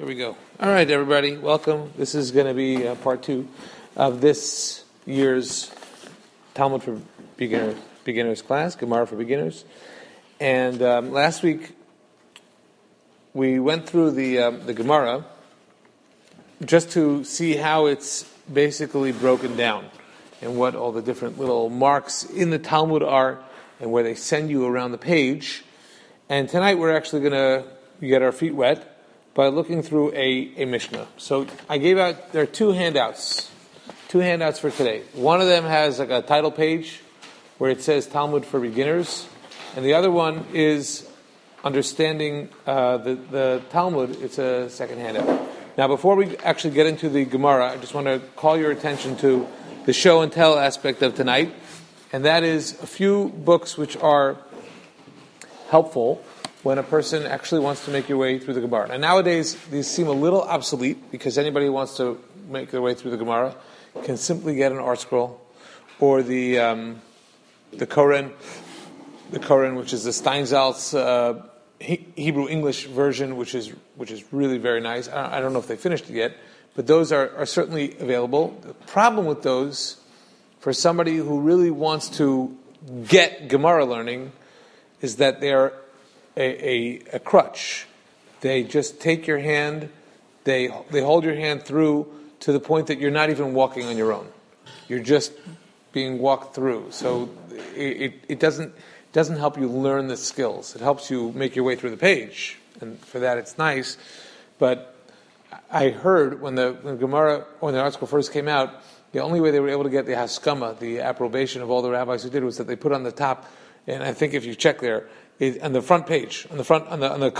Here we go. All right, everybody, welcome. This is going to be part 2 of this year's Talmud for beginners class, Gemara for beginners. And last week we went through the Gemara just to see how it's basically broken down and what all the different little marks in the Talmud are and where they send you around the page. And tonight we're actually going to get our feet wet by looking through a Mishnah. So I gave out, there are two handouts for today. One of them has like a title page where it says Talmud for beginners, and the other one is understanding the Talmud. It's a second handout. Now before we actually get into the Gemara, I just want to call your attention to the show and tell aspect of tonight, and that is a few books which are helpful when a person actually wants to make your way through the Gemara. And nowadays, these seem a little obsolete because anybody who wants to make their way through the Gemara can simply get an art scroll or the Koren, which is the Steinsaltz Hebrew English version, which is really very nice. I don't know if they finished it yet, but those are certainly available. The problem with those, for somebody who really wants to get Gemara learning, is that they are a crutch. They just take your hand, they hold your hand through to the point that you're not even walking on your own. You're just being walked through. So it doesn't help you learn the skills. It helps you make your way through the page, and for that it's nice. But I heard when the article first came out, the only way they were able to get the haskama, the approbation of all the rabbis who did, was that they put on the top, and I think if you check there, on the front page, on the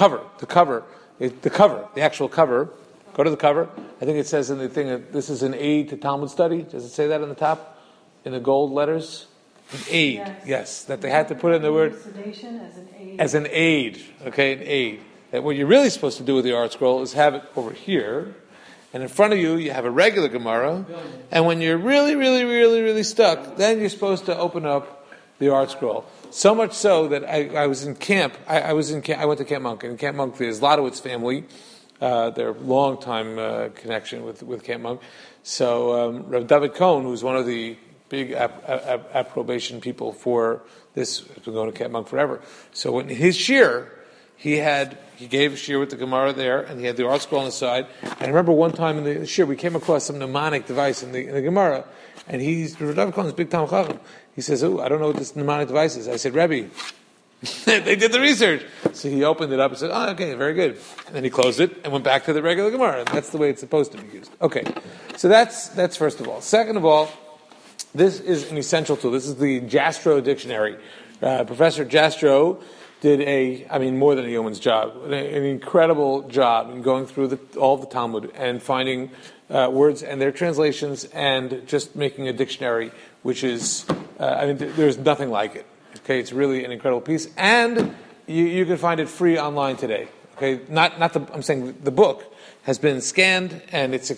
actual cover, go to the cover. I think it says in the thing that this is an aid to Talmud study. Does it say that on the top in the gold letters? An aid, yes. That they had to put in the word as an aid. Okay, an aid. That what you're really supposed to do with the art scroll is have it over here, and in front of you you have a regular Gemara, and when you're really, really, really, really stuck, then you're supposed to open up the art scroll. So much so that I was in camp. I went to Camp Monk, and in Camp Monk there's Zlatowitz's family. Their long time connection with Camp Monk. So Rav David Cohn, who's one of the big approbation people for this, has been going to Camp Monk forever. So in his shiur, he gave a shiur with the Gemara there, and he had the art scroll on the side. And I remember one time in the shiur we came across some mnemonic device in the Gemara, and Rav David Cohn is big Talmud Chacham. He says, I don't know what this mnemonic device is. I said, Rebbe, they did the research. So he opened it up and said, okay, very good. And then he closed it and went back to the regular Gemara. And that's the way it's supposed to be used. Okay, so that's first of all. Second of all, this is an essential tool. This is the Jastrow Dictionary. Professor Jastrow did more than a yeoman's job, an incredible job in going through all of the Talmud and finding words and their translations and just making a dictionary, which is, there's nothing like it. Okay, it's really an incredible piece, and you can find it free online today. Okay, I'm saying the book has been scanned and it's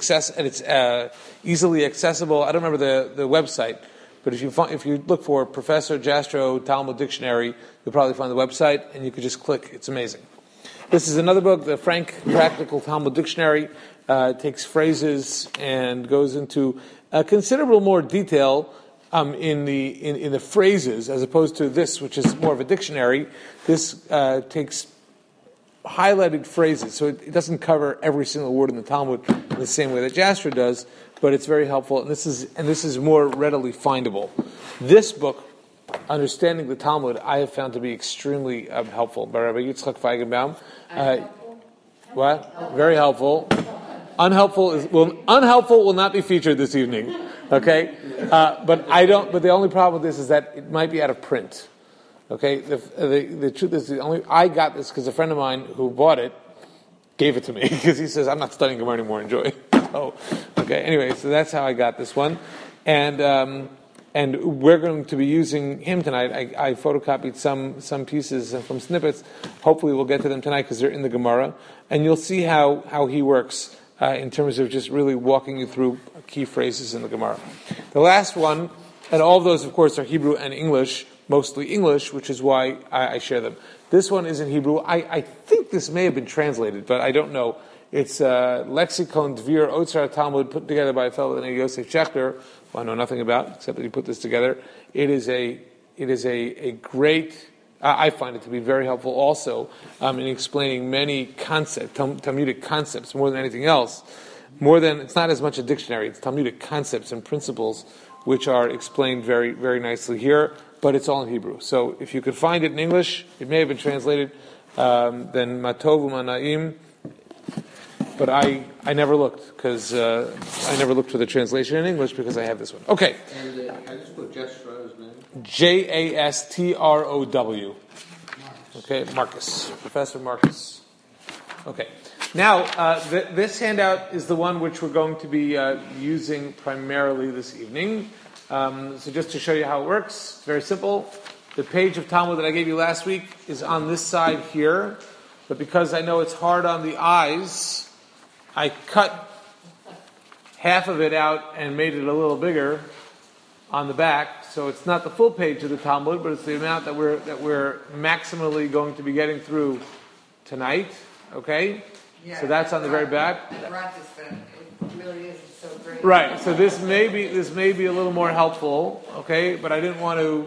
easily accessible. I don't remember the website, but if you look for Professor Jastrow Talmud Dictionary, you'll probably find the website, and you could just click. It's amazing. This is another book, the Frank Practical Talmud Dictionary. Takes phrases and goes into considerable more detail in the phrases, as opposed to this, which is more of a dictionary. This takes highlighted phrases, so it doesn't cover every single word in the Talmud in the same way that Jastrow does, but it's very helpful, and this is more readily findable. This book, Understanding the Talmud, I have found to be extremely helpful by Rabbi Yitzchak Feigenbaum. What? Very helpful. Unhelpful will not be featured this evening. Okay, but the only problem with this is that it might be out of print. Okay, the truth is I got this because a friend of mine who bought it gave it to me because he says I'm not studying Gemara anymore. Enjoy. So, okay. Anyway, so that's how I got this one, and we're going to be using him tonight. I photocopied some pieces from snippets. Hopefully, we'll get to them tonight because they're in the Gemara, and you'll see how he works in terms of just really walking you through key phrases in the Gemara. The last one, and all of those, of course, are Hebrew and English, mostly English, which is why I share them. This one is in Hebrew. I think this may have been translated, but I don't know. It's Lexicon Dvir Otzar Talmud put together by a fellow named Yosef Schechter, who I know nothing about, except that he put this together. It is a great, I find it to be very helpful also in explaining many Talmudic concepts, more than anything else. It's not as much a dictionary, it's Talmudic concepts and principles which are explained very, very nicely here, but it's all in Hebrew. So if you could find it in English, it may have been translated, then Matov U'Mana'im, but I never looked, because I never looked for the translation in English because I have this one. Okay. And I just put Jastro's name. Jastrow. Okay, Marcus. Professor Marcus. Okay. Now, this handout is the one which we're going to be using primarily this evening. So just to show you how it works, it's very simple. The page of Talmud that I gave you last week is on this side here, but because I know it's hard on the eyes, I cut half of it out and made it a little bigger on the back. So it's not the full page of the Talmud, but it's the amount that we're maximally going to be getting through tonight. Okay? Yeah, so that's on the very back. I brought this, but it really is. It's so great. Right. So this may be a little more helpful. Okay, but I didn't want to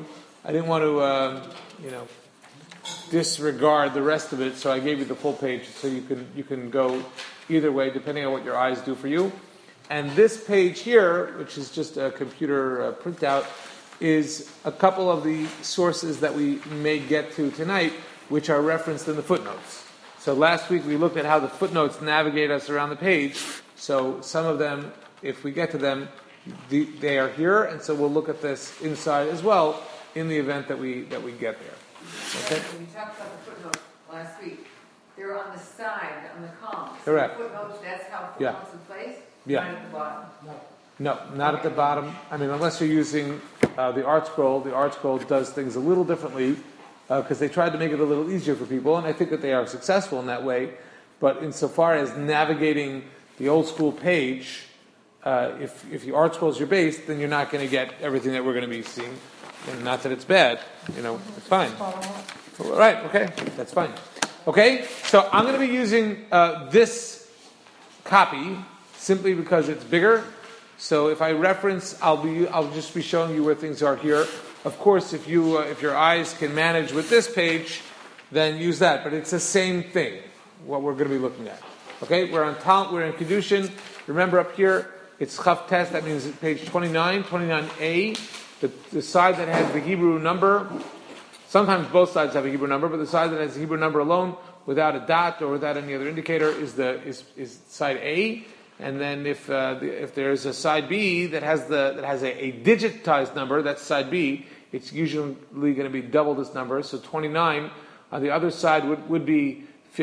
disregard the rest of it. So I gave you the full page, so you can go either way depending on what your eyes do for you. And this page here, which is just a computer printout, is a couple of the sources that we may get to tonight, which are referenced in the footnotes. So last week we looked at how the footnotes navigate us around the page. So some of them, if we get to them, they are here, and so we'll look at this inside as well in the event that we get there. Okay. When you talked about the footnotes last week, they're on the side, on the columns. Correct. So footnotes, that's how footnotes in place? Yeah. Not at the bottom? No, not at the bottom. I mean, unless you're using the Art Scroll. The Art Scroll does things a little differently because they tried to make it a little easier for people, and I think that they are successful in that way. But insofar as navigating the old school page, if the Art Scroll is your base, then you're not going to get everything that we're going to be seeing. And not that it's bad, it's fine. Right, okay, that's fine. Okay, so I'm going to be using this copy simply because it's bigger. So if I reference, I'll just be showing you where things are here. Of course, if your eyes can manage with this page, then use that. But it's the same thing, what we're going to be looking at. Okay, we're in Kedushin. Remember up here, it's Chaf Tes, that means page 29, 29a. The side that has the Hebrew number, sometimes both sides have a Hebrew number, but the side that has the Hebrew number alone, without a dot or without any other indicator, is side A. And then if there's a side B that has a digitized number, that's side B. It's usually going to be double this number. So 29 on the other side would be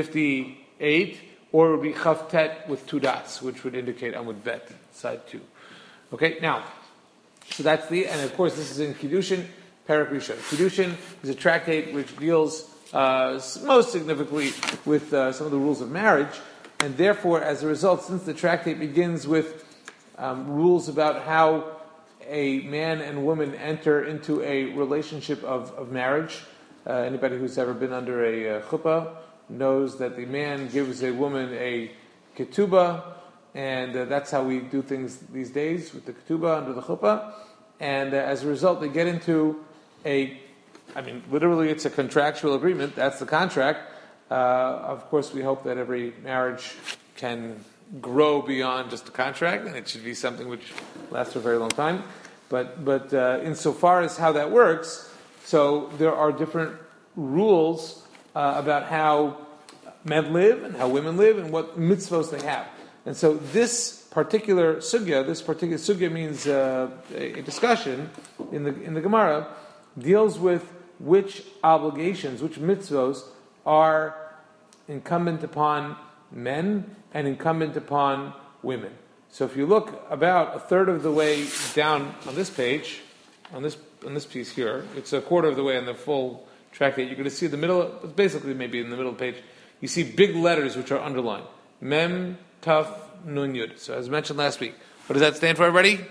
58, or it would be Chaf Tet with two dots, which would indicate Amud Bet, side 2. Okay, now, so that's and of course this is in Kedushin, Perek Rishon. Kedushin is a tractate which deals most significantly with some of the rules of marriage, and therefore, as a result, since the tractate begins with rules about how a man and woman enter into a relationship of marriage, anybody who's ever been under a chuppah knows that the man gives a woman a ketubah, and that's how we do things these days with the ketubah under the chuppah. And as a result, they get into literally it's a contractual agreement. That's the contract. Of course, we hope that every marriage can grow beyond just a contract, and it should be something which lasts for a very long time. But insofar as how that works, so there are different rules about how men live and how women live and what mitzvos they have. And so this particular sugya means a discussion in the Gemara, deals with which obligations, which mitzvos are incumbent upon men and incumbent upon women. So if you look about a third of the way down on this page, on this piece here, it's a quarter of the way on the full tractate, you're going to see the middle, basically maybe in the middle of the page, you see big letters which are underlined. Mem, Taf, Nun, Yud. So as mentioned last week, what does that stand for, everybody?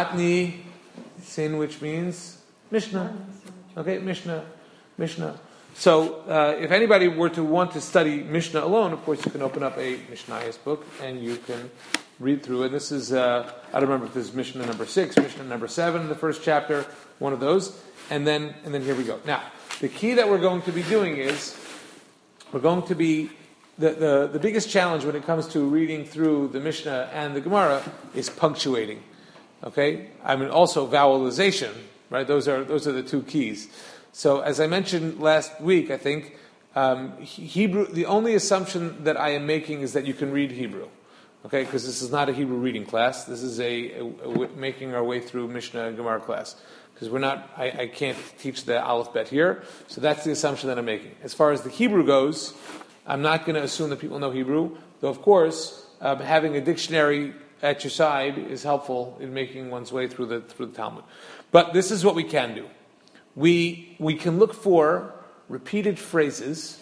Matni, sin, which means Mishnah. Okay, Mishnah. So, if anybody were to want to study Mishnah alone, of course, you can open up a Mishnayos book and you can read through it. This is, I don't remember if this is Mishnah number 6, Mishnah number 7, the first chapter, one of those. And then here we go. Now, the key that we're going to be doing is, we're going to be, the biggest challenge when it comes to reading through the Mishnah and the Gemara is punctuating. Okay? I mean, also vowelization, right? Those are the two keys. So, as I mentioned last week, I think, Hebrew, the only assumption that I am making is that you can read Hebrew. Okay? Because this is not a Hebrew reading class. This is a making our way through Mishnah and Gemara class. Because I can't teach the Aleph Bet here. So that's the assumption that I'm making. As far as the Hebrew goes, I'm not going to assume that people know Hebrew. Though, of course, having a dictionary at your side is helpful in making one's way through the Talmud. But this is what we can do. We can look for repeated phrases,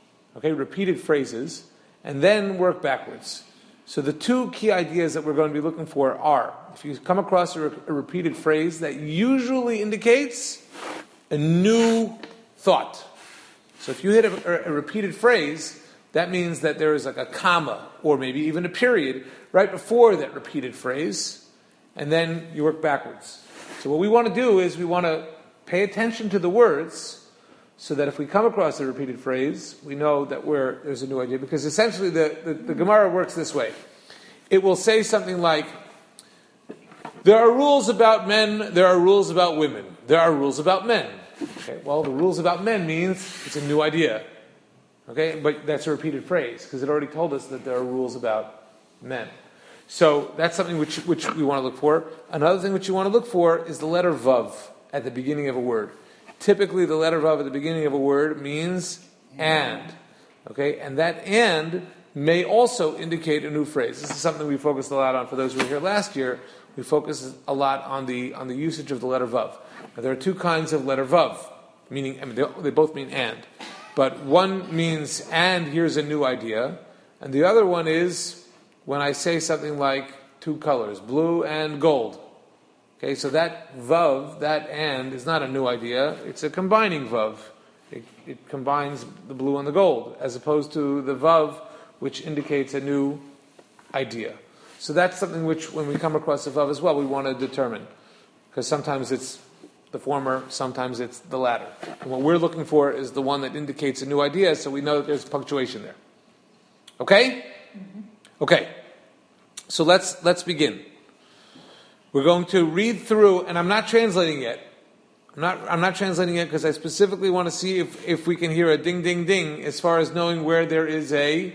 and then work backwards. So the two key ideas that we're going to be looking for are, if you come across a repeated phrase that usually indicates a new thought. So if you hit a repeated phrase, that means that there is like a comma, or maybe even a period, right before that repeated phrase, and then you work backwards. So what we want to do is we want to pay attention to the words, so that if we come across a repeated phrase, we know that there's a new idea. Because essentially the Gemara works this way. It will say something like, there are rules about men, there are rules about women, there are rules about men. Okay, well, the rules about men means it's a new idea. Okay, but that's a repeated phrase, because it already told us that there are rules about men. So that's something which we want to look for. Another thing which you want to look for is the letter Vav at the beginning of a word. Typically, the letter Vav at the beginning of a word means and. Okay, and that and may also indicate a new phrase. This is something we focused a lot on for those who were here last year. We focused a lot on the usage of the letter Vav. Now, there are two kinds of letter Vav, meaning they both mean and. But one means and here's a new idea, and the other one is when I say something like two colors, blue and gold. Okay, so that Vav, that and, is not a new idea, it's a combining Vav. It combines the blue and the gold, as opposed to the Vav, which indicates a new idea. So that's something which, when we come across the Vav as well, we want to determine. Because sometimes it's the former, sometimes it's the latter. And what we're looking for is the one that indicates a new idea, so we know that there's punctuation there. Okay? Mm-hmm. Okay. So let's begin. We're going to read through, and I'm not translating yet. I'm not translating it because I specifically want to see if we can hear a ding, ding, ding as far as knowing where there is a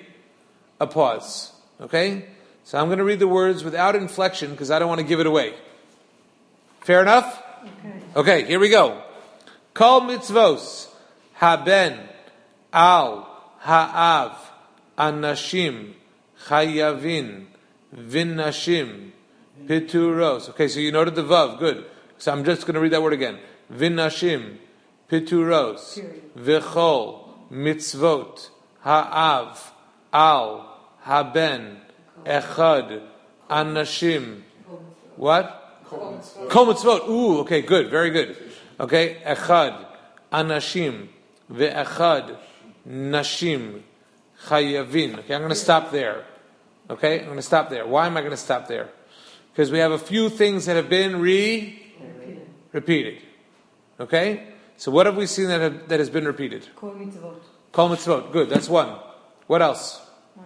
pause. Okay? So I'm going to read the words without inflection because I don't want to give it away. Fair enough? Okay, here we go. Kol mitzvos haben al ha'av anashim chayavin vinnashim pituros. Okay, so you noted the vav. Good. So I'm just going to read that word again. Vinnashim pituros v'chol mitzvot ha'av al haben echad anashim. What? Kol mitzvot. Ooh, okay, good, very good. Okay, echad anashim ve'echad nashim chayavin. Okay, I'm going to stop there. Okay, I'm going to stop there. Why am I going to stop there? Because we have a few things that have been repeated. Okay, so what have we seen that has been repeated? Kol mitzvot. Kol mitzvot. Good, that's one. What else?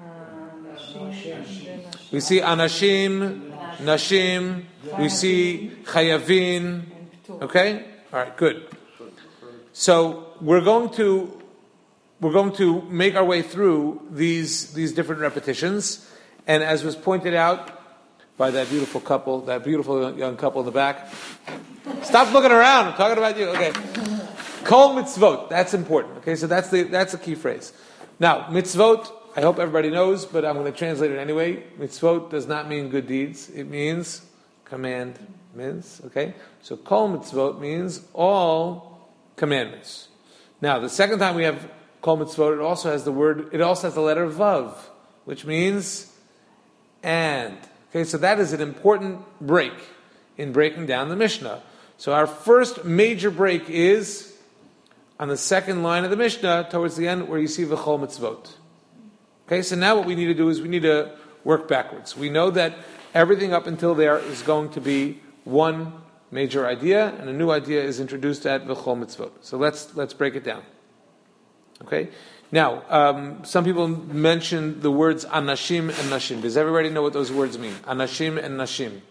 We see anashim, nashim. We see chayavin. Okay, all right, good. So we're going to make our way through these different repetitions, and as was pointed out by that beautiful young couple in the back. Stop looking around. I'm talking about you. Okay. Kol mitzvot. That's important. Okay, so that's a key phrase. Now, mitzvot, I hope everybody knows, but I'm going to translate it anyway. Mitzvot does not mean good deeds. It means commandments. Okay? So kol mitzvot means all commandments. Now, the second time we have kol mitzvot, it also has the letter vav, which means and. Okay, so that is an important break in breaking down the Mishnah. So our first major break is on the second line of the Mishnah, towards the end, where you see V'chol Mitzvot. Okay, so now what we need to do is we need to work backwards. We know that everything up until there is going to be one major idea, and a new idea is introduced at V'chol Mitzvot. So let's break it down. Okay? Now, some people mention the words Anashim and Nashim. Does everybody know what those words mean? Anashim and Nashim.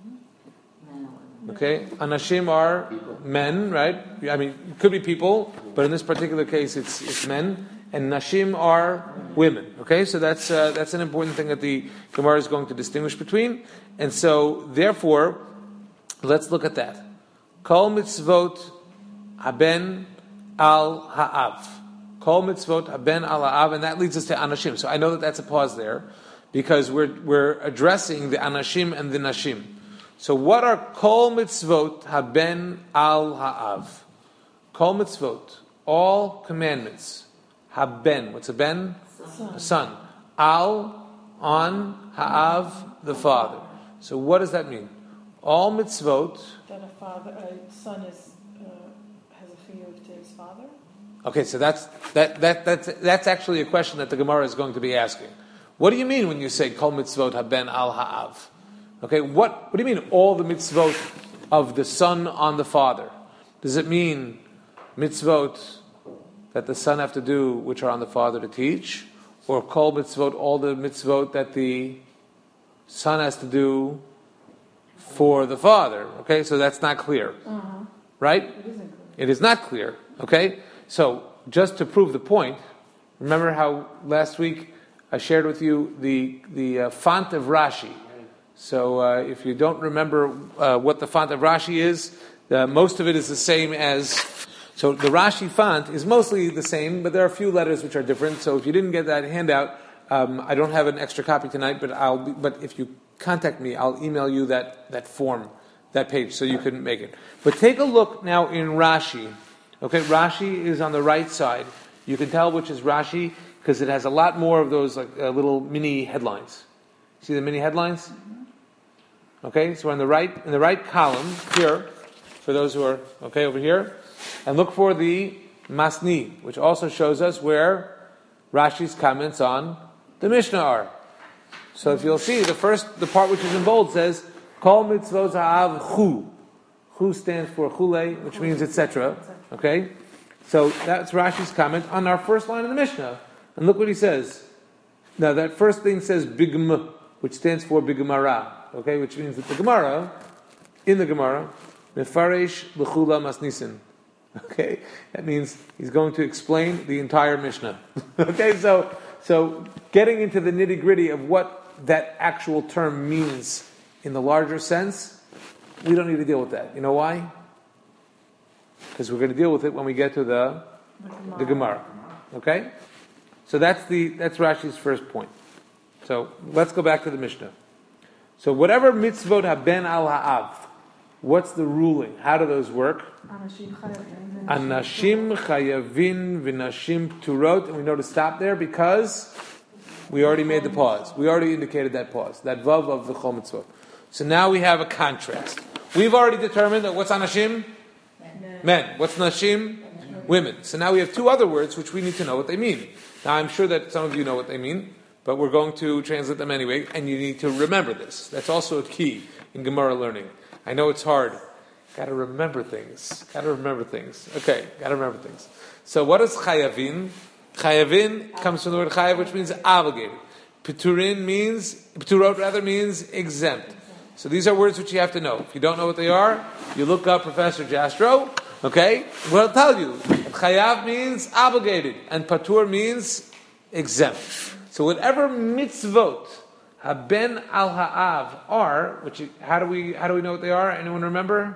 Okay? Anashim are men, right? I mean, it could be people, but in this particular case it's men. And Nashim are women. Okay? So that's an important thing that the Gemara is going to distinguish between. And so, therefore, let's look at that. Kol mitzvot haben al ha'av. Kol mitzvot haben al ha'av, and that leads us to Anashim. So I know that that's a pause there, because we're addressing the Anashim and the Nashim. So what are Kol mitzvot haben al ha'av? Kol mitzvot, all commandments. Haben, what's a ben? Son. A son. Al, on, ha'av, the father. So what does that mean? All mitzvot. That a son has a chiyuv to his father. Okay, so that's actually a question that the Gemara is going to be asking. What do you mean when you say kol mitzvot haben al ha'av? Okay, what do you mean all the mitzvot of the son on the father? Does it mean mitzvot that the son have to do which are on the father to teach, or kol mitzvot, all the mitzvot that the son has to do for the father? Okay, so that's not clear, right? It isn't clear. It is not clear. Okay, so just to prove the point, remember how last week I shared with you the font of Rashi. So if you don't remember what the font of Rashi is, most of it is the same as. So the Rashi font is mostly the same, but there are a few letters which are different. So if you didn't get that handout, I don't have an extra copy tonight, but if you contact me, I'll email you that form, that page, so you can make it. But take a look now in Rashi. Okay, Rashi is on the right side. You can tell which is Rashi because it has a lot more of those like little mini headlines. See the mini headlines? Okay, so we're in the right column here, for those who are okay over here, and look for the Masni, which also shows us where Rashi's comments on the Mishnah are. So if you'll see, the part which is in bold says, Kol mitzvot ha'av chu. Chu stands for chule, which means etc. Okay? So that's Rashi's comment on our first line of the Mishnah. And look what he says. Now that first thing says bigm, which stands for bigmara. Okay? Which means that the Gemara, in the Gemara, mefaresh l'chula masnisin. Okay? That means he's going to explain the entire Mishnah. Okay? So getting into the nitty-gritty of what that actual term means in the larger sense, we don't need to deal with that. You know why? Because we're going to deal with it when we get to the Gemara. Okay? So that's Rashi's first point. So let's go back to the Mishnah. So whatever mitzvot haben al ha'av, what's the ruling? How do those work? Anashim chayavin v'nashim pturot. And we know to stop there because we already made the pause. We already indicated that pause, that vav of the chol mitzvot. So now we have a contrast. We've already determined that what's anashim? Men. What's nashim? Women. So now we have two other words which we need to know what they mean. Now I'm sure that some of you know what they mean, but we're going to translate them anyway, and you need to remember this. That's also a key in Gemara learning. I know it's hard. Got to remember things. Okay, got to remember things. So what is chayavin? Chayavin comes from the word chayav, which means obligated. Pturot means exempt. So these are words which you have to know. If you don't know what they are, you look up Professor Jastro. Okay, well, I'll tell you. Chayav means obligated, and patur means exempt. So whatever mitzvot haben al ha'av are, how do we know what they are? Anyone remember?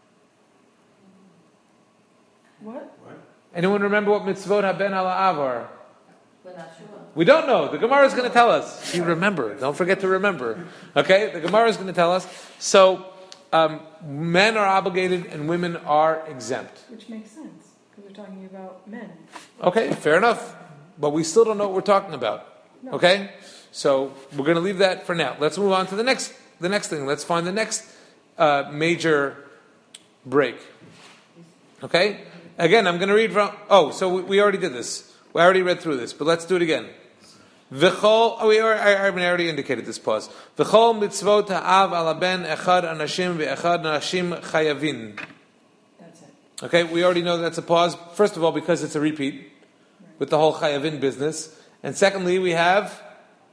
What? Anyone remember what mitzvot haben al ha'av are? We don't know. The Gemara is going to tell us. You remember. Don't forget to remember. Okay? The Gemara is going to tell us. So, men are obligated and women are exempt. Which makes sense, because we're talking about men. Okay, fair enough. But we still don't know what we're talking about. No. Okay? So, we're going to leave that for now. Let's move on to the next thing. Let's find the next major break. Okay? Again, I'm going to read from. Oh, so we already did this. We already read through this, but let's do it again. V'chol. Oh, I already indicated this pause. V'chol mitzvot ha'av ala ben echad anashim ve'echad nashim chayavin. That's it. Okay, we already know that's a pause. First of all, because it's a repeat with the whole chayavin business, and secondly, we have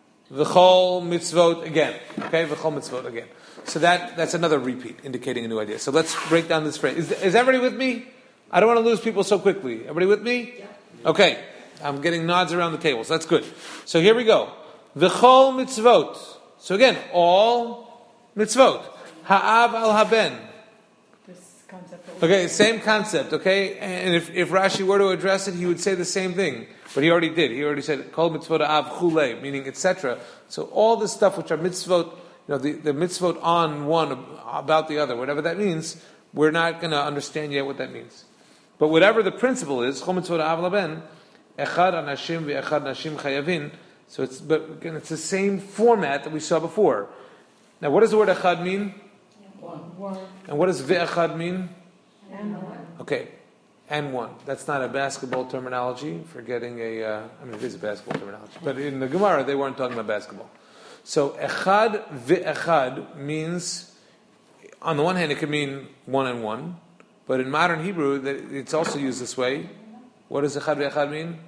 v'chol mitzvot again. Okay, v'chol mitzvot again. So that's another repeat, indicating a new idea. So let's break down this phrase. Is everybody with me? I don't want to lose people so quickly. Everybody with me? Yeah. Okay. I'm getting nods around the table, so that's good. So here we go. V'chol mitzvot. So again, all mitzvot. Ha'av al haben. This concept. Okay, same concept, okay? And if Rashi were to address it, he would say the same thing. But he already did. He already said, kol mitzvot ha'av chulei, meaning etc. So all the stuff which are mitzvot, the mitzvot on one, about the other, whatever that means, we're not going to understand yet what that means. But whatever the principle is, chol mitzvot ha'av haben, echad anashim ve'echad nashim chayavin. So it's the same format that we saw before. Now, what does the word echad mean? One. And what does ve'echad mean? And one. Okay, and one. That's not a basketball terminology for getting it is a basketball terminology. But in the Gemara, they weren't talking about basketball. So echad ve'echad means, on the one hand, it could mean one and one. But in modern Hebrew, it's also used this way. What does echad ve'echad mean?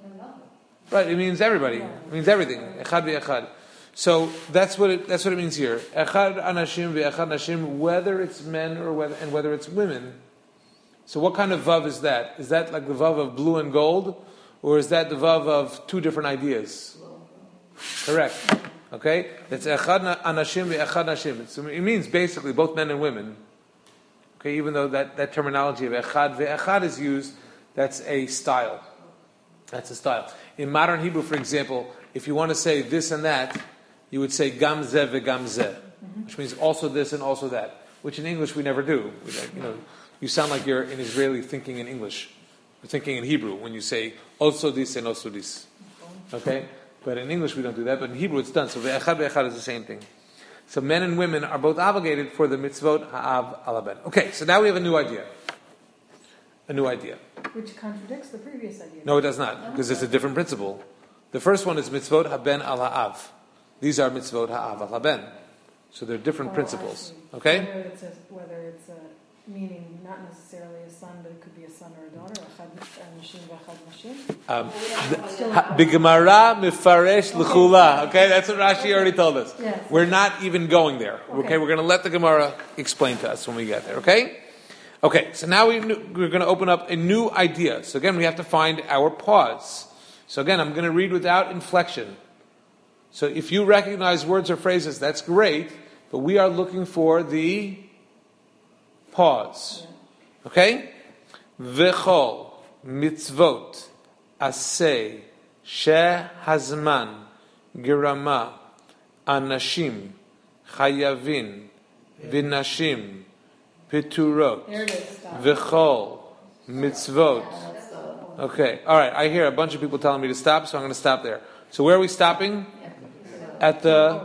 Right, it means everybody. It means everything. Echad ve'echad. So that's what it means here. Echad anashim ve'echad nashim, whether it's men or whether it's women. So what kind of vav is that? Is that like the vav of blue and gold, or is that the vav of two different ideas? Correct. Okay, it's echad anashim ve'echad nashim. So it means basically both men and women. Okay, even though that terminology of echad ve'echad is used, that's a style. That's a style. In modern Hebrew, for example, if you want to say this and that, you would say gam zeh ve'gam zeh, which means also this and also that, which in English we never do. You sound like you're an Israeli thinking in English. You're thinking in Hebrew when you say also this and also this. Okay? But in English we don't do that, but in Hebrew it's done. So ve'echad ve'echad is the same thing. So men and women are both obligated for the mitzvot ha'av al haben. Okay, so now we have a new idea. A new idea. Which contradicts the previous idea. No, it does not, because it's a different principle. The first one is mitzvot haben al ha'av. These are mitzvot ha'av al haben. So they're different principles. Okay? Whether it's a meaning not necessarily a son, but it could be a son or a daughter. Echad nashim ve'echad nashim. B'gemara mifaresh l'chula. Okay, that's what Rashi already told us. Yes. We're not even going there. Okay, we're going to let the Gemara explain to us when we get there. Okay? Okay, so now we're going to open up a new idea. So again, we have to find our pause. So again, I'm going to read without inflection. So if you recognize words or phrases, that's great, but we are looking for the pause. Okay? V'chol mitzvot aseh she hazman girama anashim chayavin v'nashim piturot v'chol mitzvot. Okay, all right. I hear a bunch of people telling me to stop, so I'm going to stop there. So where are we stopping? At the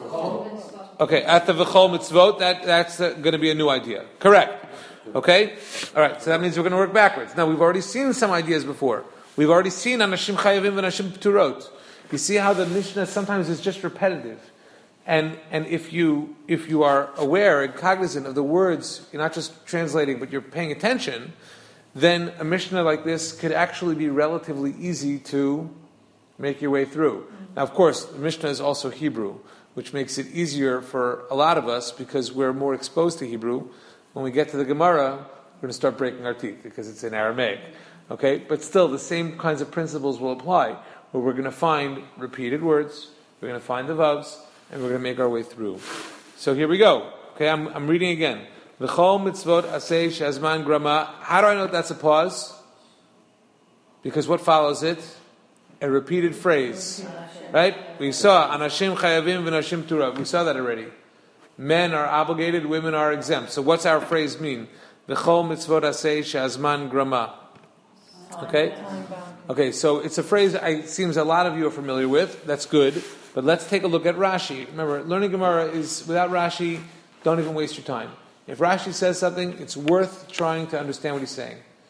v'chol mitzvot. That's going to be a new idea. Correct. Okay. All right. So that means we're going to work backwards. Now we've already seen some ideas before. We've already seen anashim chayavim v'anashim piturot. You see how the Mishnah sometimes is just repetitive. And if you are aware and cognizant of the words, you're not just translating, but you're paying attention, then a Mishnah like this could actually be relatively easy to make your way through. Now, of course, the Mishnah is also Hebrew, which makes it easier for a lot of us because we're more exposed to Hebrew. When we get to the Gemara, we're going to start breaking our teeth because it's in Aramaic. Okay? But still, the same kinds of principles will apply, where we're going to find repeated words, we're going to find the vavs, and we're going to make our way through. So here we go. Okay, I'm reading again. V'chol mitzvot aseh shazman grama. How do I know that's a pause? Because what follows it? A repeated phrase. Right? We saw anashim chayavim v'nashim turah. We saw that already. Men are obligated, women are exempt. So what's our phrase mean? V'chol mitzvot aseh shazman grama. Okay? Okay, so it's a phrase it seems a lot of you are familiar with. That's good. But let's take a look at Rashi. Remember, learning Gemara is, without Rashi, don't even waste your time. If Rashi says something, it's worth trying to understand what he's saying.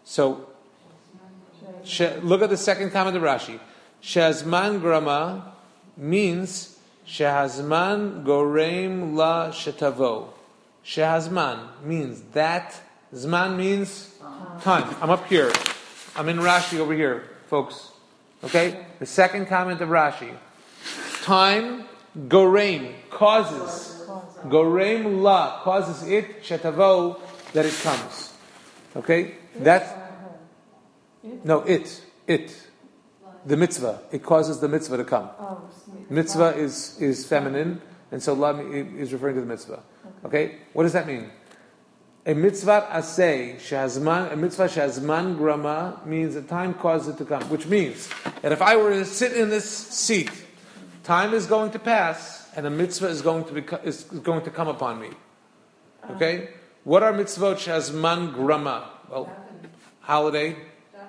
So, look at the second comment of Rashi. Shehazman grama means Shehazman goreim la shetavo. Shehazman means that. Zman means time. I'm up here. I'm in Rashi over here, folks. Okay? The second comment of Rashi. Time, goreim, causes. Goreim la, causes it, shetavo, that it comes. Okay? That's... No, it. The mitzvah. It causes the mitzvah to come. Mitzvah is feminine, and so la is referring to the mitzvah. Okay? What does that mean? A mitzvah asay, a mitzvah shehazman grama means that time causes it to come, which means that if I were to sit in this seat, time is going to pass, and a mitzvah is going to come upon me. Okay? What are mitzvot shehazman grama? Well, holiday.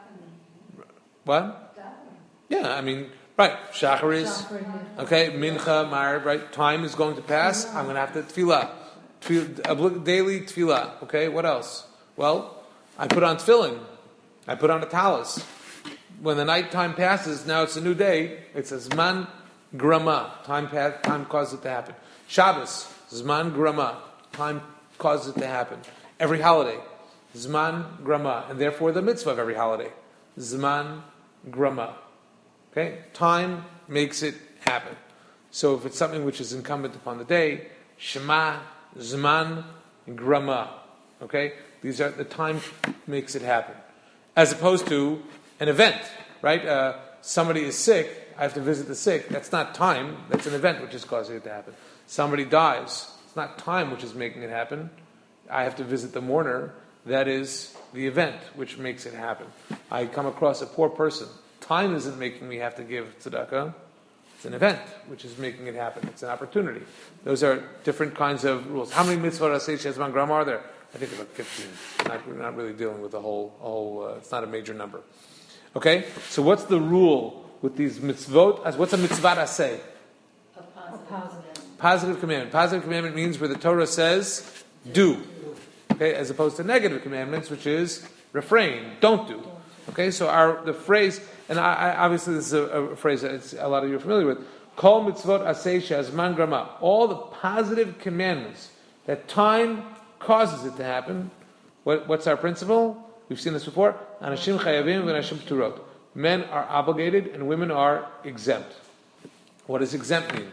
What? Yeah, I mean, right. Shacharis. Okay, mincha, marib, right? Time is going to pass. I'm going to have to tefillah. Daily tefillah. Okay, what else? Well, I put on tefillin. I put on a talus. When the night time passes, now it's a new day. It's a zman grama. Time causes it to happen. Shabbos, zman grama. Time causes it to happen. Every holiday, zman grama. And therefore the mitzvah of every holiday, zman grama. Okay? Time makes it happen. So if it's something which is incumbent upon the day, Shema, Zman, Grama. Okay? These are the time makes it happen. As opposed to an event, right? Somebody is sick, I have to visit the sick. That's not time, that's an event which is causing it to happen. Somebody dies, it's not time which is making it happen. I have to visit the mourner, that is the event which makes it happen. I come across a poor person. Time isn't making me have to give tzedakah. It's an event which is making it happen. It's an opportunity. Those are different kinds of rules. How many mitzvot asay shehazman grama are there? I think about 15. We're not really dealing with the whole it's not a major number. Okay? So what's the rule with these mitzvot? What's a mitzvah asay? A positive. Positive commandment. Positive commandment means where the Torah says, do. Okay? As opposed to negative commandments, which is refrain, don't do. Okay? So the phrase... And I obviously this is a phrase that a lot of you are familiar with. Kol mitzvot asay shehazman grama. All the positive commandments that time causes it to happen. What's our principle? We've seen this before. Anashim chayavim v'anashim pturot. Men are obligated and women are exempt. What does exempt mean?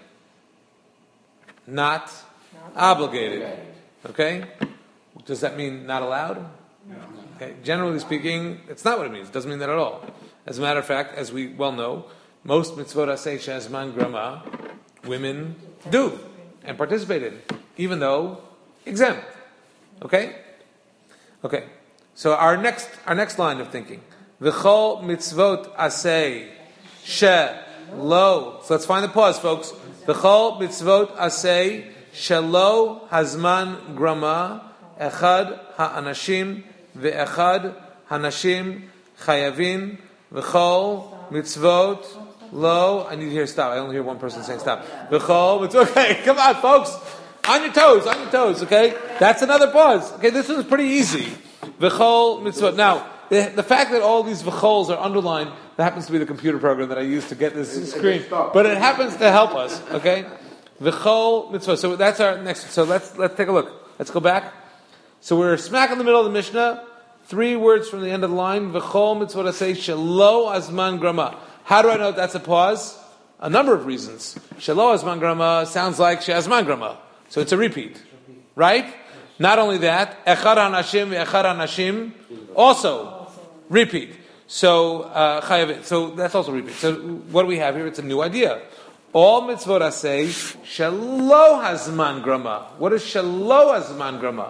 Not obligated. Okay? Does that mean not allowed? No. Okay. Generally speaking, it's not what it means. It doesn't mean that at all. As a matter of fact, as we well know, most mitzvot asay shehazman grama, women do and participate in, even though exempt. Okay? Okay. So our next line of thinking. V'chol mitzvot asay shelo. So let's find the pause, folks. V'chol mitzvot asay shelo hazman grama echad ha'anashim ve'echad hanashim chayavin v'chol mitzvot lo. I need to hear stop. I only hear one person saying stop. V'chol mitzvot. Okay, come on, folks. On your toes, okay? That's another pause. Okay, this one's pretty easy. V'chol mitzvot. Now, the fact that all these v'chols are underlined, that happens to be the computer program that I use to get this screen. But it happens to help us, okay? V'chol mitzvot. So that's our next. So let's take a look. Let's go back. So we're smack in the middle of the Mishnah. 3 words from the end of the line. V'chol mitzvot asay shelo azman grama. How do I know that's a pause? A number of reasons. Shelo azman grama sounds like she'azman grama. So it's a repeat. Right? Not only that, echad hanashim ve'echad hanashim also repeat. So chayavit. So that's also repeat. So what do we have here? It's a new idea. All mitzvot asay shelo hazman grama. What is shelo hazman grama?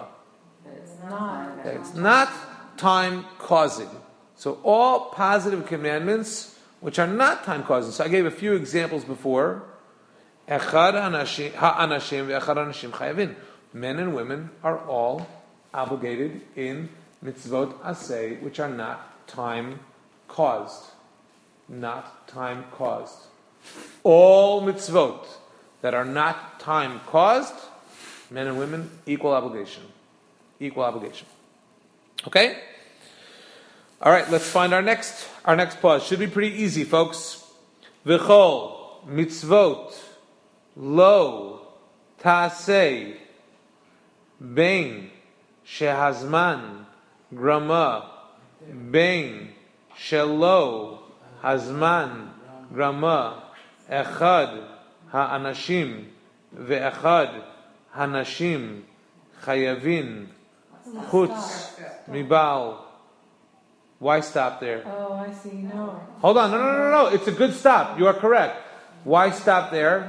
It's not time causing. So all positive commandments which are not time causing. So I gave a few examples before. Echad ha'anashim ve'echad hanashim chayavin. Men and women are all obligated in mitzvot asay, which are not time caused. Not time caused. All mitzvot that are not time caused, men and women, equal obligation. Equal obligation. Okay? All right, let's find our next pause. Should be pretty easy, folks. V'chol mitzvot lo ta'aseh bein shehazman grama bein shelo hazman grama echad ha'anashim ve'echad hanashim chayavin chutz mibal. Why stop there? Oh, I see. No. Hold on. No. It's a good stop. You are correct. Why stop there?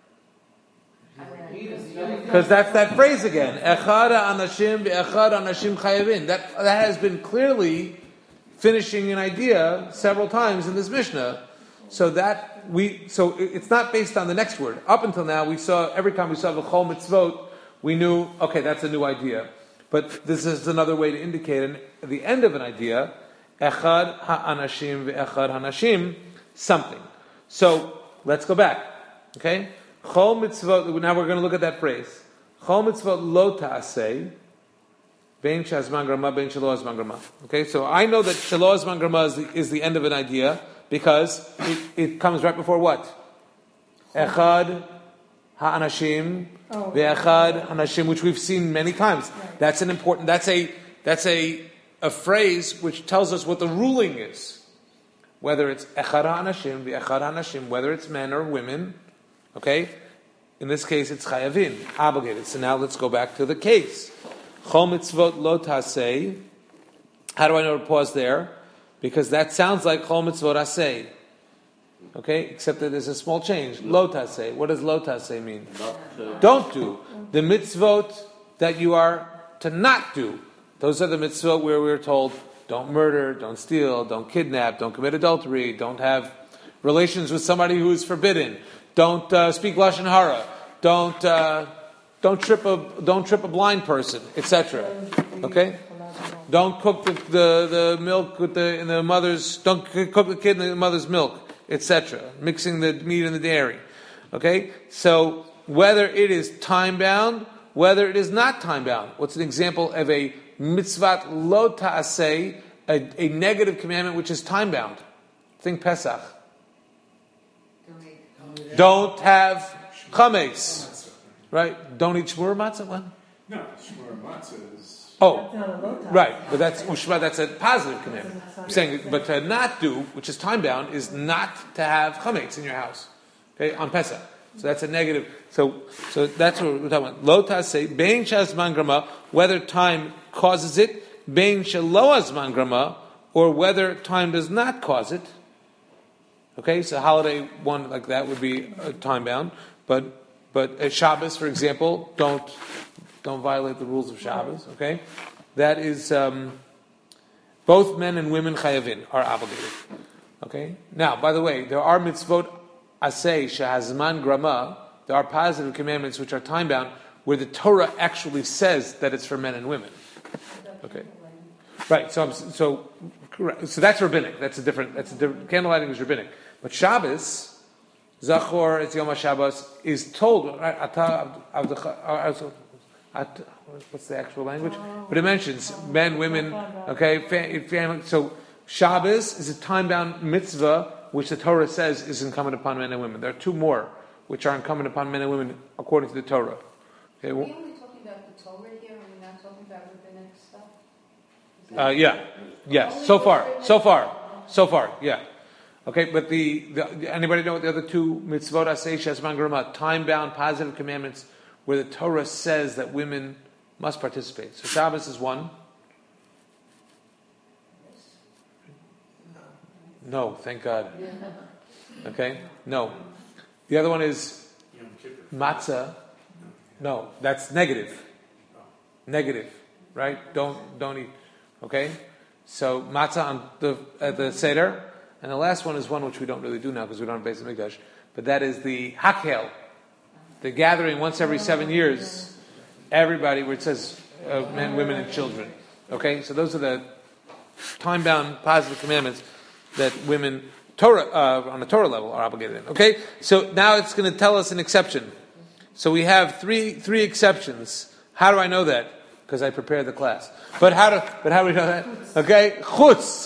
Because that's that phrase again. Echad anashim ve'echad anashim chayavin. That has been clearly finishing an idea several times in this Mishnah. So it's not based on the next word. Up until now, every time we saw v'chol mitzvot, we knew, okay, that's a new idea. But this is another way to indicate the end of an idea. Echad ha'anashim ve'echad hanashim, something. So, let's go back. Okay? Chol mitzvot, now we're going to look at that phrase. Chol mitzvot lo ta'aseh, bein shehazman grama, bein shelo hazman grama. Okay? So I know that shelo hazman grama is the end of an idea, because it comes right before what? Echad ha'anashim ve'echad hanashim, which we've seen many times. That's an important, that's a phrase which tells us what the ruling is. Whether it's echad ha'anashim ve'echad hanashim, whether it's men or women, okay? In this case, it's chayavin, obligated. So now let's go back to the case. Chol mitzvot lo ta'aseh. How do I know to pause there? Because that sounds like chol mitzvot aseh. Okay? Except that there's a small change. Lo ta'aseh. What does lo ta'aseh mean? Don't do. The mitzvot that you are to not do. Those are the mitzvot where we're told, don't murder, don't steal, don't kidnap, don't commit adultery, don't have relations with somebody who is forbidden, don't speak lashon hara, don't trip a blind person, etc. Okay? Don't cook the milk in the mother's. Don't cook the kid in the mother's milk, etc. Mixing the meat and the dairy. Okay? So whether it is time bound, whether it is not time bound. What's an example of a mitzvat lo ta'aseh, a negative commandment which is time bound? Think Pesach. Don't have chametz, right? Don't eat shmur matzah. What? No, shmur matzah is. Oh, right. But that's a positive commandment. I'm saying, but to not do, which is time bound, is not to have chametz in your house. Okay, on Pesach. So that's a negative. So that's what we're talking about. Lo ta'aseh bein shehazman grama, whether time causes it, bein shelo hazman grama, or whether time does not cause it. Okay, so holiday one like that would be time bound, but at Shabbos, for example, don't violate the rules of Shabbos. Okay, that is both men and women chayavin are obligated. Okay, now by the way, there are mitzvot aseh shehazman grama. There are positive commandments which are time bound, where the Torah actually says that it's for men and women. Okay, right. So that's rabbinic. That's a different. Candlelighting is rabbinic. But Shabbos, Zachor, it's Yom HaShabbos, is told, what's the actual language? But it mentions men, women, okay, family. So Shabbos is a time-bound mitzvah, which the Torah says is incumbent upon men and women. There are two more, which are incumbent upon men and women according to the Torah. Okay, Are we only talking about the Torah here? Are we not talking about rabbinic stuff? Yes. So far, yeah. Okay, but anybody know what the other two mitzvot aseh shehazman grama, time-bound positive commandments where the Torah says that women must participate? So Shabbos is one. No, thank God. Okay, no. The other one is matzah. No, that's negative. Negative, right? Don't eat. Okay, so matzah at the seder. And the last one is one which we don't really do now because we don't have Beis Hamikdash, but that is the hakhel, the gathering once every 7 years, everybody, where it says men, women, and children. Okay, so those are the time-bound positive commandments that women on the Torah level are obligated in. Okay, so now it's going to tell us an exception. So we have three exceptions. How do I know that? Because I prepared the class. But how do we know that? Okay, chutz.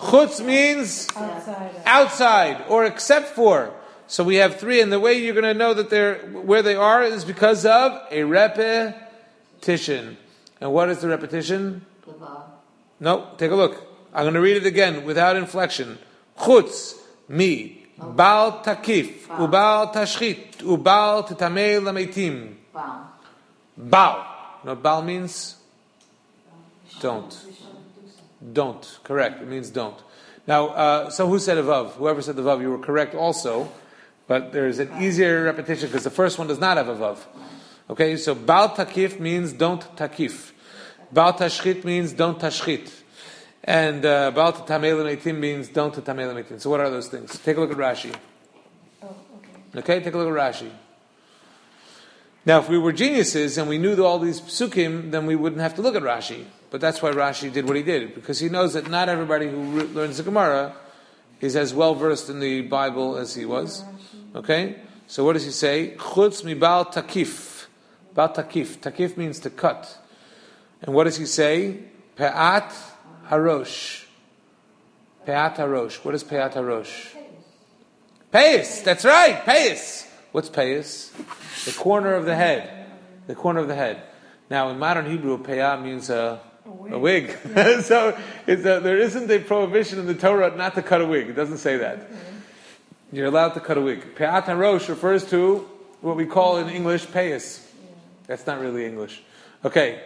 Chutz means outside or except for. So we have three, and the way you're going to know that they're where they are is because of a repetition. And what is the repetition? No, take a look. I'm going to read it again without inflection. Chutz mi bal takif ubal tashchit ubal tetamei lameitim. Bal. You know what bal means? Don't. Don't. Correct. It means don't. Now, so who said avav? Whoever said avav, you were correct also. But there's an easier repetition because the first one does not have a vav. Okay, so bal takif means don't takif. Bal tashchit means don't tashchit. And bal tatamei lemeitim means don't tatamei lemeitim. So what are those things? Take a look at Rashi. Oh, Okay, take a look at Rashi. Now, if we were geniuses and we knew all these psukim, then we wouldn't have to look at Rashi. But that's why Rashi did what he did, because he knows that not everybody who learns the Gemara is as well versed in the Bible as he was. Okay? So what does he say? Chutz mi bal takif. Bal takif. Takif means to cut. And what does he say? Pe'at harosh. Pe'at harosh. What is pe'at harosh? Payas. That's right. Payas. What's payas? The corner of the head. The corner of the head. Now, in modern Hebrew, pe'ah means a wig. So there isn't a prohibition in the Torah not to cut a wig. It doesn't say that. You're allowed to cut a wig. Pe'at harosh refers to what we call in English payas. That's not really English. Okay,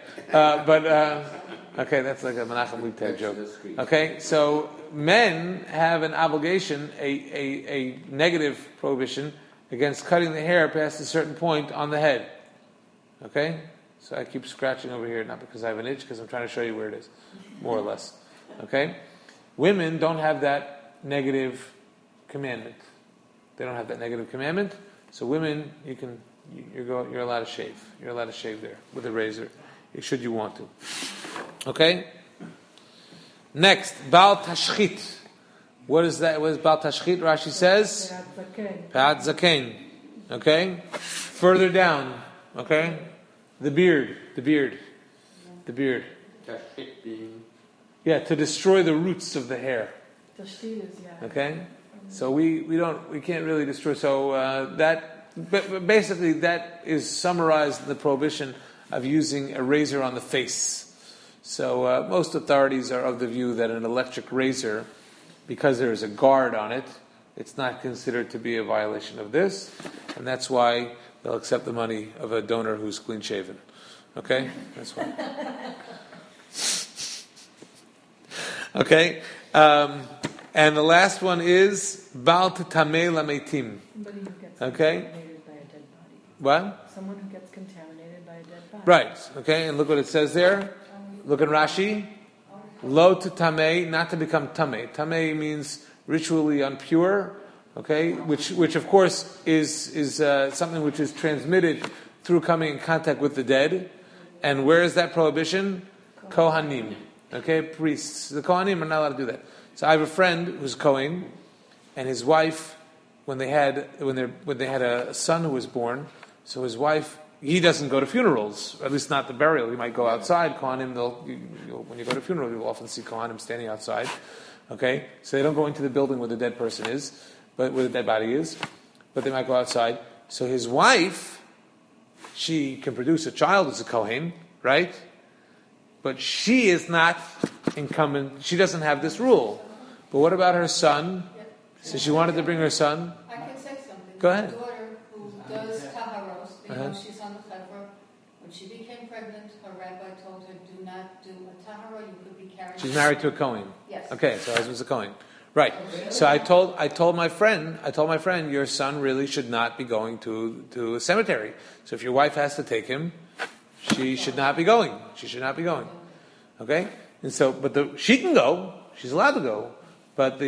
okay, that's like a Menachem Leibtag joke. Okay, so men have an obligation, a negative prohibition against cutting the hair past a certain point on the head. Okay, so I keep scratching over here, not because I have an itch, because I'm trying to show you where it is, more or less. Okay, women don't have that negative commandment. They don't have that negative commandment. So women, you're allowed to shave. You're allowed to shave there with a razor, should you want to. Okay. Next, bal tashchit. What is that? What is bal tashchit? Rashi says pe'at zaken. Okay. Further down. Okay. The beard. Tashchit being. Yeah, to destroy the roots of the hair. Okay. So we can't really destroy. So but basically that is summarized in the prohibition of using a razor on the face. So most authorities are of the view that an electric razor, because there is a guard on it, it's not considered to be a violation of this, and that's why they'll accept the money of a donor who's clean shaven. Okay, that's why. Okay. And the last one is Bal Tamei Lameitim. Okay? What? Someone who gets contaminated by a dead body. Right. Okay, and look what it says there. Look at Rashi. Lo to tamei, not to become tamei. Tamei means ritually impure. Okay, which of course is something which is transmitted through coming in contact with the dead. And where is that prohibition? Kohanim. Okay, priests. The Kohanim are not allowed to do that. So I have a friend who's Kohen, and his wife, when they had a son who was born, so his wife, he doesn't go to funerals, or at least not the burial. He might go outside. Kohanim, when you go to funeral, you'll often see Kohanim standing outside. Okay, so they don't go into the building where the dead person is, but where the dead body is, but they might go outside. So his wife, she can produce a child as a Kohen, right? But she is not incumbent. She doesn't have this rule. But what about her son? So she wanted to bring her son. I can say something. Go ahead. My daughter, who does taharos, she's on the chevra. When she became pregnant, her rabbi told her, "Do not do a tahara. You could be carried." She's married to a Kohen. Yes. Okay, so her husband's a Kohen. Right. So I told my friend, your son really should not be going to a cemetery. So if your wife has to take him, she should not be going. She should not be going. Okay? And so, she can go. She's allowed to go. But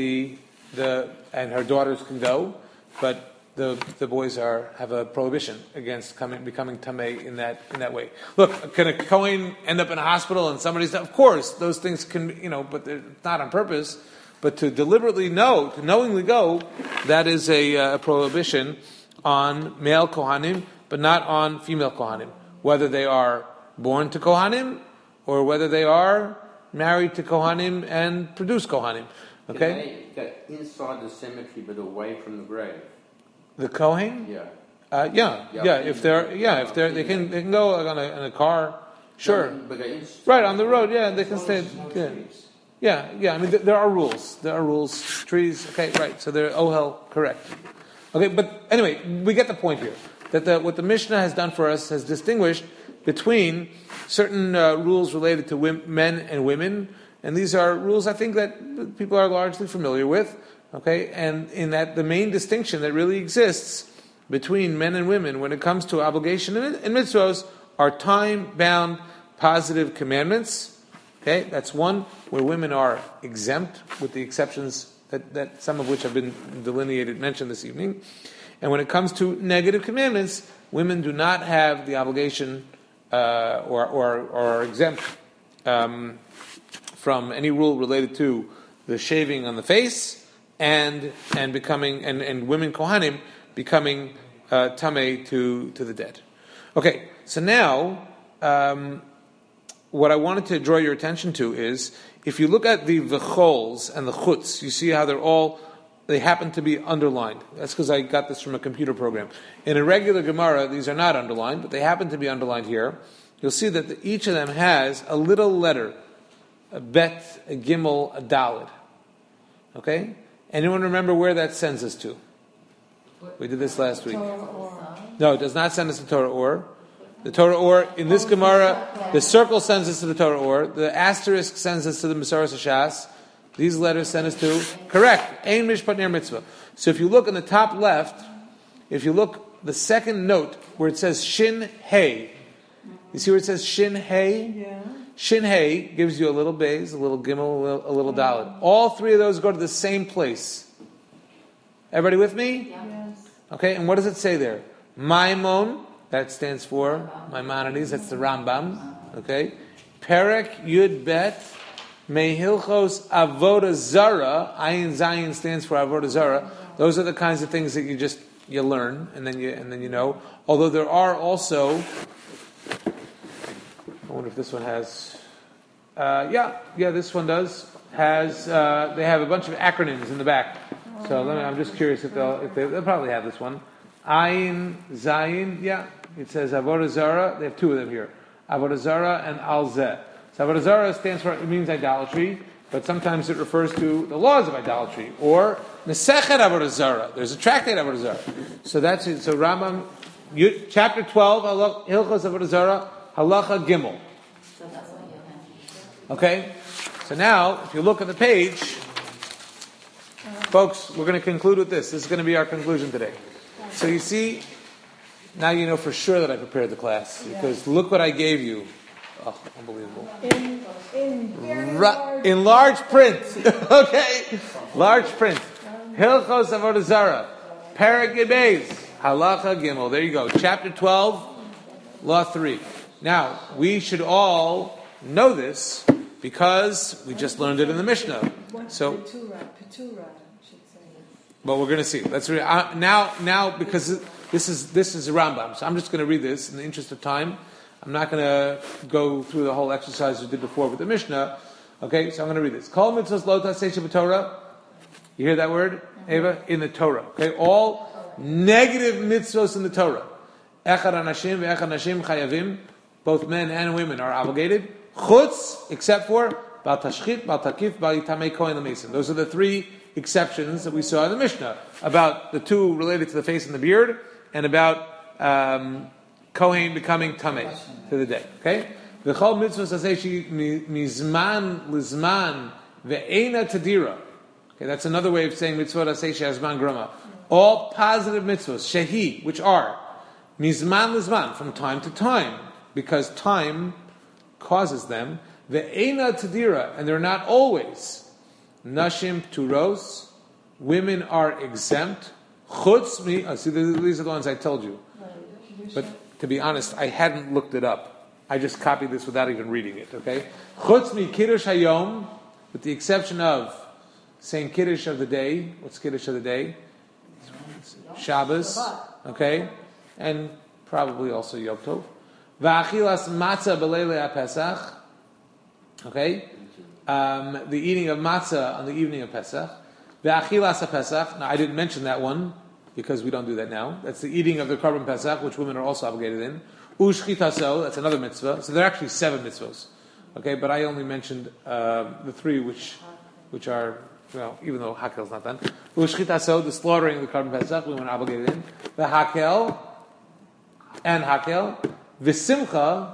and her daughters can go. But the boys have a prohibition against becoming tamei in that way. Look, can a Kohen end up in a hospital and somebody's? Of course, those things can, but they're not on purpose. But to deliberately to knowingly go, that is a prohibition on male Kohanim, but not on female Kohanim. Whether they are born to Kohanim, or whether they are married to Kohanim and produce Kohanim. Okay? Can they go inside the cemetery but away from the grave? The Kohen? Yeah. If they can go on a car, sure. But they're inside. Right, on the road, they can stay. I mean, there are rules. There are rules. Trees, okay, right. So they're ohel, correct. Okay, but anyway, we get the point here. That what the Mishnah has done for us has distinguished between certain rules related to men and women, and these are rules I think that people are largely familiar with. Okay, and in that the main distinction that really exists between men and women when it comes to obligation and mitzvos are time-bound positive commandments. Okay, that's one where women are exempt, with the exceptions that some of which have been mentioned this evening. And when it comes to negative commandments, women do not have the obligation or are exempt from any rule related to the shaving on the face and becoming and women kohanim becoming tamei to the dead. Okay, so now what I wanted to draw your attention to is if you look at the v'chols and the chutz, you see how they happen to be underlined. That's because I got this from a computer program. In a regular Gemara, these are not underlined, but they happen to be underlined here. You'll see that each of them has a little letter, a bet, a gimel, a dalid. Okay? Anyone remember where that sends us to? We did this last week. No, it does not send us to Torah or. The Torah or, in this Gemara, the circle sends us to the Torah or, the asterisk sends us to the Masoras Hashas. These letters send us to, correct, Ein Mishpat Ner Mitzvah. So if you look in the top left, if you look the second note where it says Shin Hey, you see where it says Shin Hey? Yeah. Shin Hey gives you a little Beis, a little Gimel, a little Dalet. All three of those go to the same place. Everybody with me? Yes. Okay, and what does it say there? Maimon, that stands for Maimonides, that's the Rambam. Okay? Perek Yud Bet, Mehilchos Avodah Zara, Ayin Zayin stands for Avodah Zara. Those are the kinds of things that you learn and then you know. Although there are also, I wonder if this one has. This one does. They have a bunch of acronyms in the back. So I'm just curious if they'll probably have this one. Ayin Zayin, it says Avodah Zara. They have two of them here. Avodah Zara and Al Zeh. So Avodah Zara stands for, it means idolatry, but sometimes it refers to the laws of idolatry, or Mesechet Avodah Zara. There's a tractate Avodah Zara. So that's it. So Rambam, chapter 12, Hilchos Avodah Zara, Halacha Gimel. Okay? So now, if you look at the page, folks, we're going to conclude with this. This is going to be our conclusion today. So you see, now you know for sure that I prepared the class, because look what I gave you. Oh, unbelievable. In large print. Okay? Large print. Hilchos Avodah Zara. Perek Beis. Halacha Gimel. There you go. Chapter 12, Law 3. Now, we should all know this because we just learned it in the Mishnah. So, Petura, should say. Well, we're going to see. Let's read now because this is a Rambam. So I'm just going to read this in the interest of time. I'm not going to go through the whole exercise we did before with the Mishnah. Okay, so I'm going to read this. Kol mitzvos lo taseh b'Torah. You hear that word, Eva? In the Torah. Okay, all negative mitzvos in the Torah. Echad anashim ve'echad nashim chayavim. Both men and women are obligated. Chutz, except for bal tashchit, bal takif, bal yitamei kohen l'mesim. Those are the three exceptions that we saw in the Mishnah about the two related to the face and the beard, and about Kohen becoming tamei to the day. Okay, v'chol mitzvos aseshi mizman lizman ve'ena tadira. Okay, that's another way of saying mitzvot aseshi azman grama. All positive mitzvos shehi, which are mizman lizman, from time to time, because time causes them. Ve'ena tadira, and they're not always. Nashim turos, women are exempt. Chutz mi, see, these are the ones I told you. But to be honest, I hadn't looked it up. I just copied this without even reading it, okay? Chutz mi kiddush hayom, with the exception of saying kiddush of the day. What's kiddush of the day? Shabbos, okay? And probably also Yom Tov. Va'achilas matzah b'leilei HaPesach, okay? the eating of matzah on the evening of Pesach. Ve'achilas Pesach. Now, I didn't mention that one because we don't do that now. That's the eating of the Korban Pesach, which women are also obligated in. Ushchitaso, that's another mitzvah. So there are actually 7 mitzvahs. Okay, but I only mentioned the 3 which are, well, even though Hakel is not done. Ushchitaso, the slaughtering of the Korban Pesach, women are obligated in. The Hakel, and Hakel. V'simcha,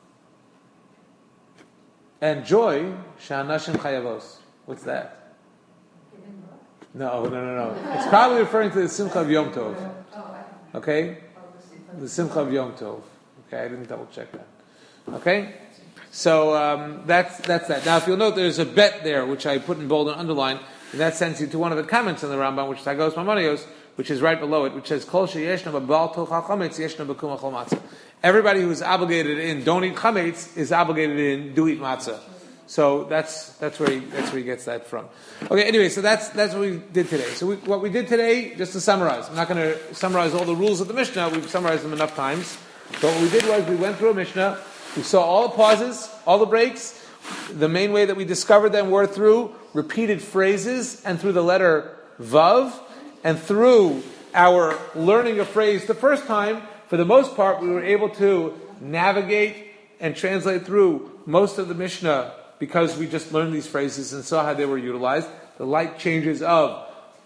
and joy, Sha'anashim Chayavos. What's that? No. It's probably referring to the Simcha of Yom Tov. Okay? The Simcha of Yom Tov. Okay, I didn't double check that. Okay? So that's that. Now, if you'll note, there's a bet there, which I put in bold and underlined, and that sends you to one of the comments in the Rambam, which is Tagos Maimonides, which is right below it, which says, Kol sheyeshna b'bal tochal chametz yeshna b'kum achol matzah. Everybody who is obligated in don't eat chametz is obligated in do eat matzah. So that's where he gets that from. Okay, anyway, so that's what we did today. So what we did today, just to summarize, I'm not going to summarize all the rules of the Mishnah. We've summarized them enough times. But what we did was we went through a Mishnah. We saw all the pauses, all the breaks. The main way that we discovered them were through repeated phrases and through the letter Vav. And through our learning a phrase the first time, for the most part, we were able to navigate and translate through most of the Mishnah because we just learned these phrases and saw how they were utilized. The light changes of,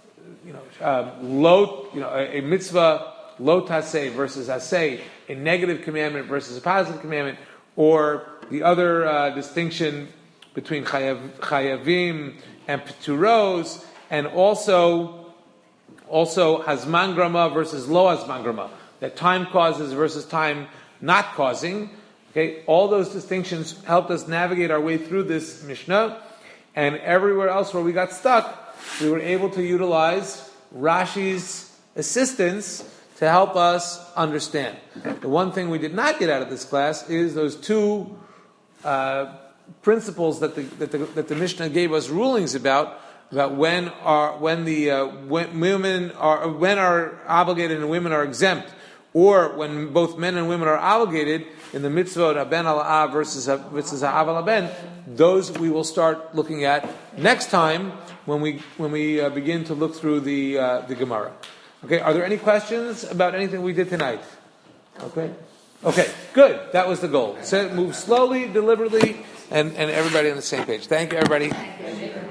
a mitzvah, lo taseh versus aseh, a negative commandment versus a positive commandment, or the other distinction between chayavim and pturos, and also hazman grama versus lo hazman grama, that time causes versus time not causing. Okay, all those distinctions helped us navigate our way through this Mishnah, and everywhere else where we got stuck, we were able to utilize Rashi's assistance to help us understand. The one thing we did not get out of this class is those 2 principles that the Mishnah gave us rulings about when women are obligated and women are exempt, or when both men and women are obligated in the mitzvah of haben ala'ah versus ha'av alaben. Those we will start looking at next time when we begin to look through the Gemara. Okay, are there any questions about anything we did tonight? Okay, good. That was the goal. So move slowly, deliberately, and everybody on the same page. Thank you, everybody.